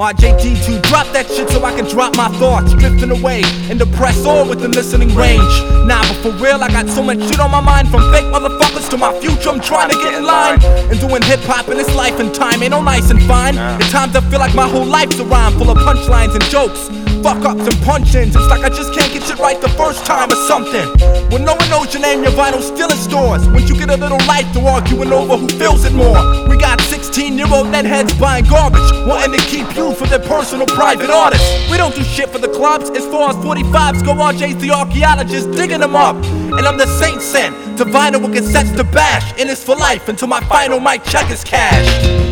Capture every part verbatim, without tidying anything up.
R J D two, drop that shit so I can drop my thoughts, drifting away and depress all within listening range. Nah, but for real, I got so much shit on my mind, from fake motherfuckers to my future. I'm trying to get in line and doing hip hop in this life and time ain't no nice and fine. At times I feel like my whole life's a rhyme full of punchlines and jokes, fuck ups and punch-ins. It's like I just can't get shit right the first time or something. When no one knows your name, your vinyl's still in stores. Once you get a little life to arguing over who feels it more. We got sixteen-year-old netheads buying garbage, wanting to keep you for their personal private artists. We don't do shit for the clubs. As far as forty-fives go, R J's the archaeologist digging them up. And I'm the saint sent to vinyl with cassettes to bash. And it's for life until my final mic check is cashed.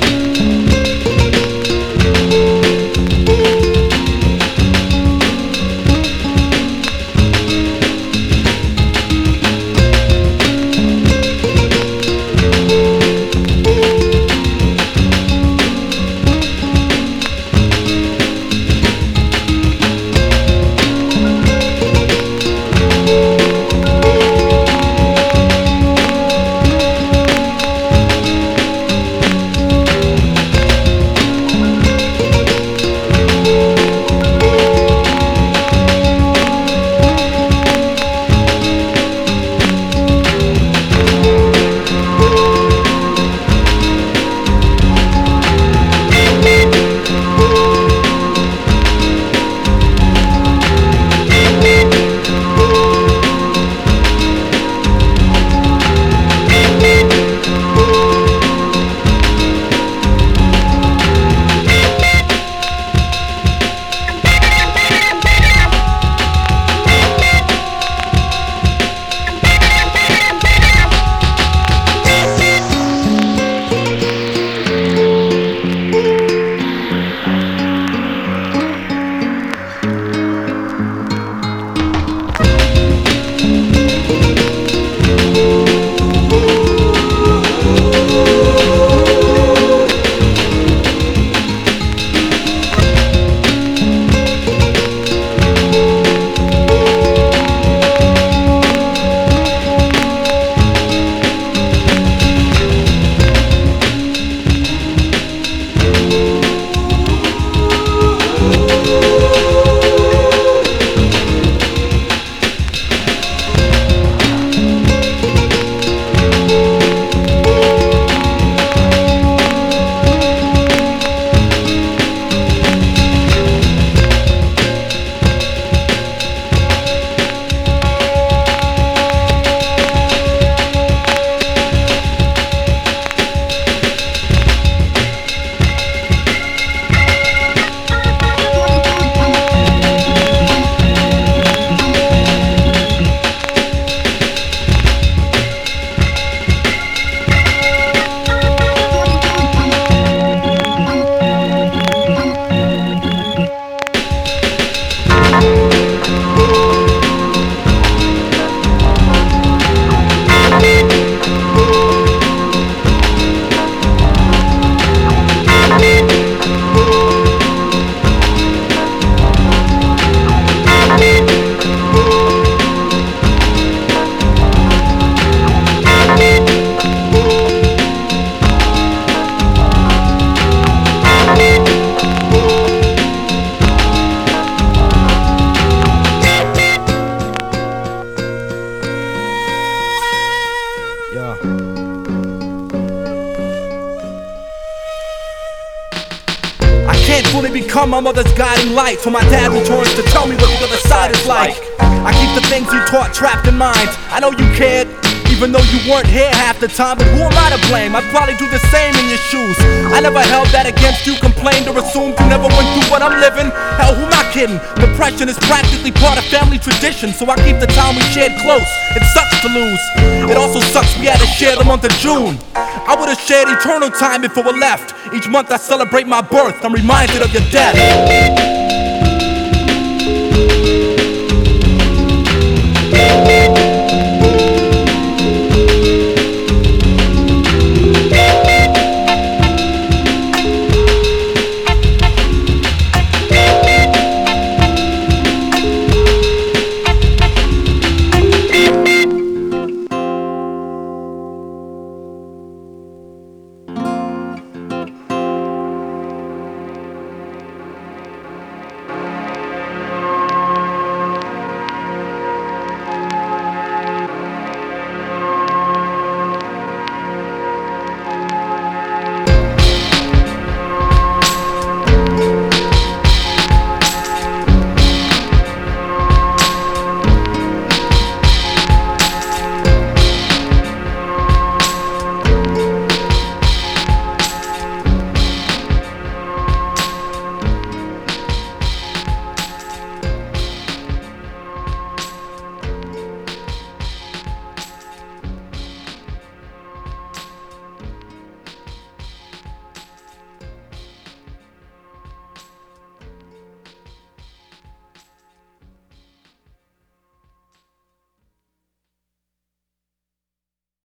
Can't fully become my mother's guiding light, so my dad returns to tell me what the other side is like. I keep the things you taught trapped in mind. I know you cared, even though you weren't here half the time. But who am I to blame? I'd probably do the same in your shoes. I never held that against you, complained or assumed you never went through what I'm living. Hell, who am I kidding? Depression is practically part of family tradition, so I keep the time we shared close. It sucks to lose. It also sucks we had to share the month of June. I would've shared eternal time before we left. Each month I celebrate my birth, I'm reminded of your death.